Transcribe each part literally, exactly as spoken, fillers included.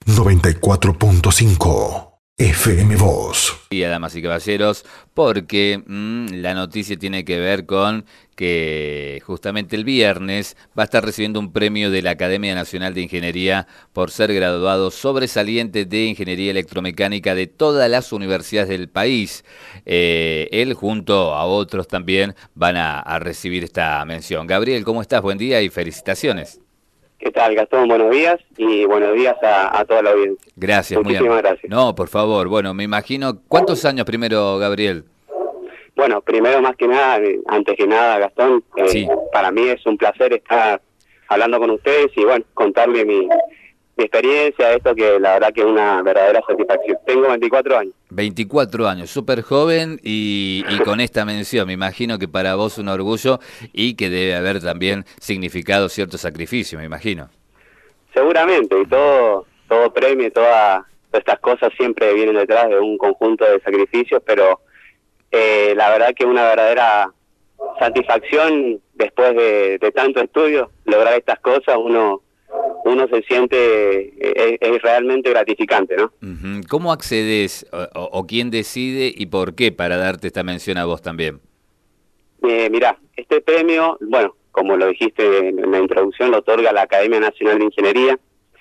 noventa y cuatro punto cinco F M Voz. Y damas y caballeros, porque mmm, la noticia tiene que ver con que justamente el viernes va a estar recibiendo un premio de la Academia Nacional de Ingeniería por ser graduado sobresaliente de Ingeniería Electromecánica de todas las universidades del país. Eh, él junto a otros también van a, a recibir esta mención. Gabriel, ¿cómo estás? Buen día y felicitaciones. ¿Qué tal, Gastón? Buenos días y buenos días a, a toda la audiencia. Gracias, Muchísimas muy gracias. No, por favor. Bueno, me imagino... ¿Cuántos años primero, Gabriel? Bueno, primero más que nada, antes que nada, Gastón, eh, Sí. para mí es un placer estar hablando con ustedes y, bueno, contarle mi, mi experiencia, esto que la verdad que es una verdadera satisfacción. Tengo veinticuatro años. veinticuatro años, súper joven y, y con esta mención. Me imagino que para vos un orgullo y que debe haber también significado cierto sacrificio, me imagino. Seguramente, y todo, todo premio, toda, todas estas cosas siempre vienen detrás de un conjunto de sacrificios, pero eh, la verdad que una verdadera satisfacción después de, de tanto estudio, lograr estas cosas, uno uno se siente, es, es realmente gratificante, ¿no? Uh-huh. ¿Cómo accedes o, o, o quién decide y por qué para darte esta mención a vos también? Eh, mirá, este premio, bueno, como lo dijiste en la introducción, lo otorga la Academia Nacional de Ingeniería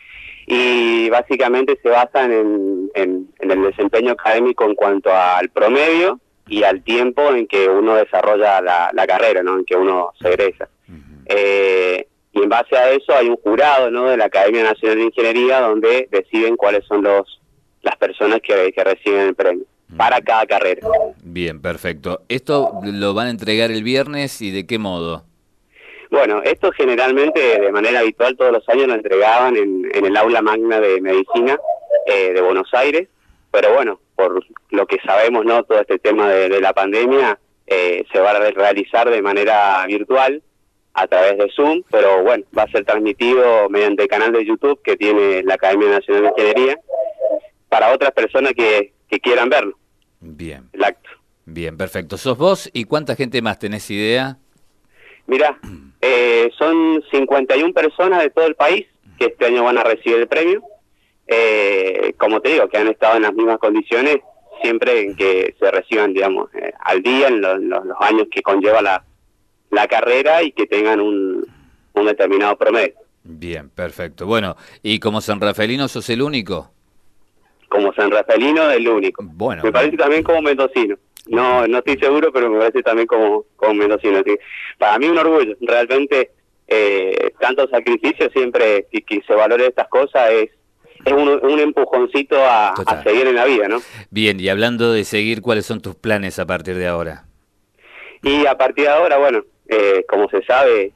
y básicamente se basan en, en, en el desempeño académico en cuanto al promedio y al tiempo en que uno desarrolla la, la carrera, ¿no? En que uno se egresa. Uh-huh. Eh, y en base a eso hay un jurado, ¿no?, de la Academia Nacional de Ingeniería donde deciden cuáles son los las personas que, que reciben el premio para cada carrera. Bien, perfecto. ¿Esto lo van a entregar el viernes y de qué modo? Bueno, esto generalmente de manera habitual todos los años lo entregaban en, en el aula magna de medicina eh, de Buenos Aires, pero bueno, por lo que sabemos, ¿no?, todo este tema de, de la pandemia eh, se va a realizar de manera virtual a través de Zoom, pero bueno, va a ser transmitido mediante el canal de YouTube que tiene la Academia Nacional de Ingeniería para otras personas que, que quieran verlo. Bien. El acto. Bien, perfecto. ¿Sos vos y cuánta gente más? ¿Tenés idea? Mirá, eh, son cincuenta y una personas de todo el país que este año van a recibir el premio. Eh, como te digo, que han estado en las mismas condiciones siempre en que se reciban, digamos, eh, al día en los, los, los años que conlleva la, la carrera y que tengan un, un determinado promedio. Bien, perfecto. Bueno, ¿y como sanrafaelino sos el único? Como sanrafaelino, el único. Bueno, me parece también como mendocino. No no estoy seguro, pero me parece también como, como mendocino. Así, para mí un orgullo. Realmente, eh, tanto sacrificio siempre que, que se valore estas cosas es es un, un empujoncito a, a seguir en la vida, ¿no? Bien, y hablando de seguir, ¿cuáles son tus planes a partir de ahora? Y a partir de ahora, bueno, eh, como se sabe,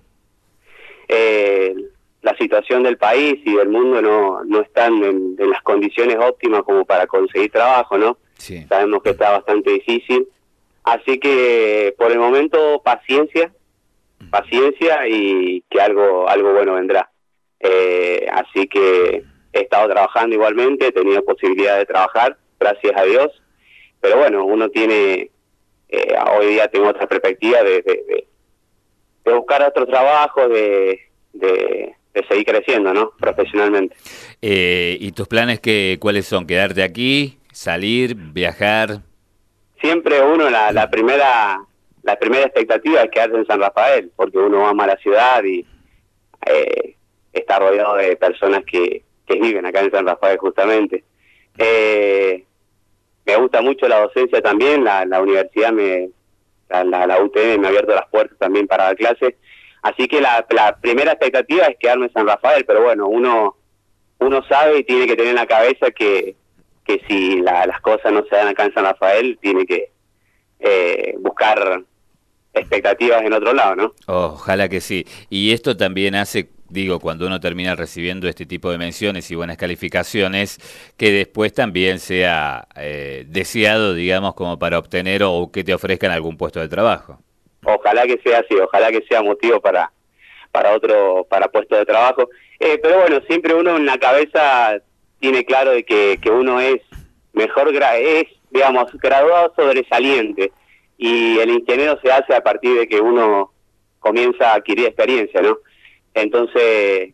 eh, la situación del país y del mundo no, no están en, en las condiciones óptimas como para conseguir trabajo, ¿no? Sí. Sabemos que está bastante difícil. Así que, por el momento, paciencia, paciencia y que algo algo bueno vendrá. Eh, así que he estado trabajando igualmente, he tenido posibilidad de trabajar, gracias a Dios. Pero bueno, uno tiene, eh, hoy día tengo otra perspectiva de, de, de, de buscar otro trabajo, de... de de seguir creciendo, ¿no?, profesionalmente. Eh, ¿Y tus planes qué, cuáles son? ¿Quedarte aquí? ¿Salir? ¿Viajar? Siempre uno, la, la primera la primera expectativa es quedarse en San Rafael, porque uno ama la ciudad y eh, está rodeado de personas que, que viven acá en San Rafael justamente. Eh, me gusta mucho la docencia también, la, la universidad, me la, la, la U T M me ha abierto las puertas también para dar clases. Así que la, la primera expectativa es quedarme en San Rafael, pero bueno, uno uno sabe y tiene que tener en la cabeza que, que si la, las cosas no se dan acá en San Rafael, tiene que eh, buscar expectativas en otro lado, ¿no? Ojalá que sí. Y esto también hace, digo, cuando uno termina recibiendo este tipo de menciones y buenas calificaciones, que después también sea eh, deseado, digamos, como para obtener o que te ofrezcan algún puesto de trabajo. Ojalá que sea así, ojalá que sea motivo para para otro para puesto de trabajo. Eh, pero bueno, siempre uno en la cabeza tiene claro de que, que uno es mejor, gra es, digamos, graduado sobresaliente y el ingeniero se hace a partir de que uno comienza a adquirir experiencia, ¿no? Entonces,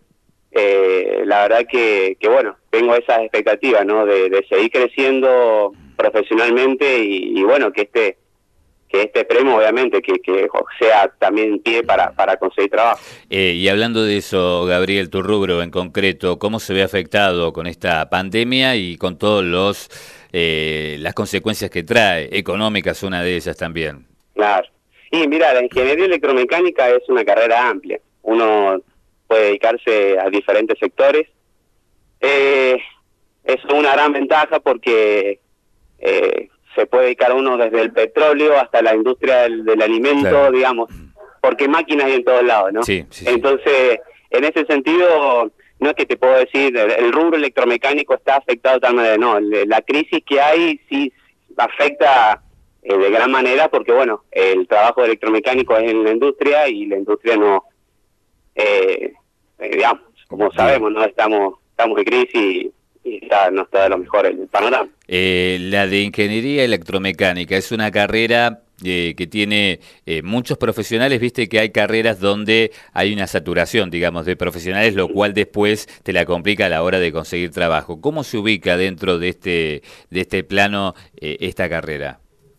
eh, la verdad que, que bueno, tengo esas expectativas, ¿no? De, de seguir creciendo profesionalmente y, y bueno, que este que este premio obviamente que, que sea también pie para, para conseguir trabajo. Eh, y hablando de eso, Gabriel, tu rubro en concreto, ¿cómo se ve afectado con esta pandemia y con todos los eh, las consecuencias que trae? Económicas, una de ellas también. Claro. Y mira, la ingeniería electromecánica es una carrera amplia. Uno puede dedicarse a diferentes sectores. Eh, es una gran ventaja porque eh, se puede dedicar uno desde el petróleo hasta la industria del, del alimento, claro, digamos, porque máquinas hay en todos lados, ¿no? Sí, sí, Entonces, en ese sentido, no es que te puedo decir, el, el rubro electromecánico está afectado de tal manera, no, la crisis que hay sí afecta eh, de gran manera porque, bueno, el trabajo de electromecánico es en la industria y la industria no, eh, eh, digamos, como sabemos, no estamos, estamos en crisis y y está, no está de lo mejor el panorama. Eh, la de ingeniería electromecánica es una carrera eh, que tiene eh, muchos profesionales, viste que hay carreras donde hay una saturación, digamos, de profesionales, lo cual después te la complica a la hora de conseguir trabajo. ¿Cómo se ubica dentro de este, de este plano eh, esta carrera?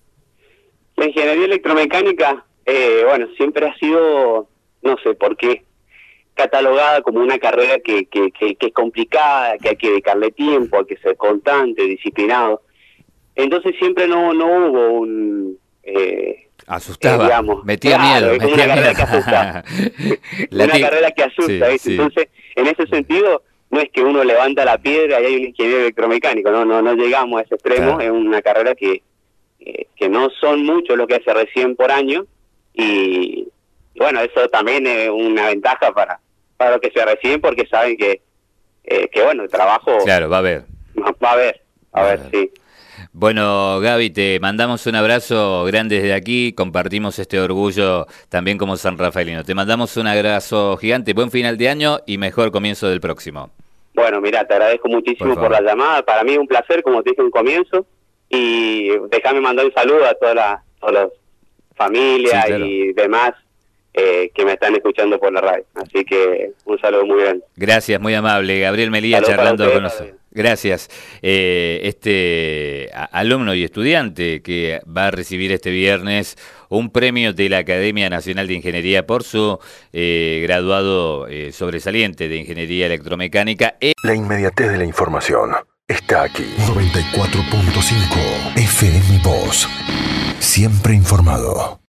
La ingeniería electromecánica, eh, bueno, siempre ha sido, no sé por qué, catalogada como una carrera que, que, que, que es complicada, que hay que dedicarle tiempo, hay que ser constante, disciplinado. Entonces siempre no no hubo un... Eh, Asustaba, eh, digamos, metía claro, miedo. Es metía una miedo. carrera que asusta. una carrera que asusta, sí, sí. Entonces, en ese sentido, no es que uno levanta la piedra y hay un ingeniero electromecánico, no no no llegamos a ese extremo, claro. Es una carrera que, eh, que no son muchos los que hace recién por año y, y bueno, eso también es una ventaja para para los que se reciben porque saben que, eh, que bueno, el trabajo... Claro, va a haber. Va a haber, a ver, sí. Bueno, Gaby, te mandamos un abrazo grande desde aquí, compartimos este orgullo también como San Rafaelino. Te mandamos un abrazo gigante, buen final de año y mejor comienzo del próximo. Bueno, mira, te agradezco muchísimo por, por la llamada, para mí es un placer, como te dije en un comienzo, y déjame mandar un saludo a todas las, todas las familias sí, claro. y demás Eh, que me están escuchando por la radio. Así que un saludo muy grande. Gracias, muy amable. Gabriel Melía Saludos charlando ustedes, con nosotros. Gracias. Eh, este a, alumno y estudiante que va a recibir este viernes un premio de la Academia Nacional de Ingeniería por su eh, graduado eh, sobresaliente de Ingeniería Electromecánica. La inmediatez de la información está aquí. noventa y cuatro punto cinco F M Voz. Siempre informado.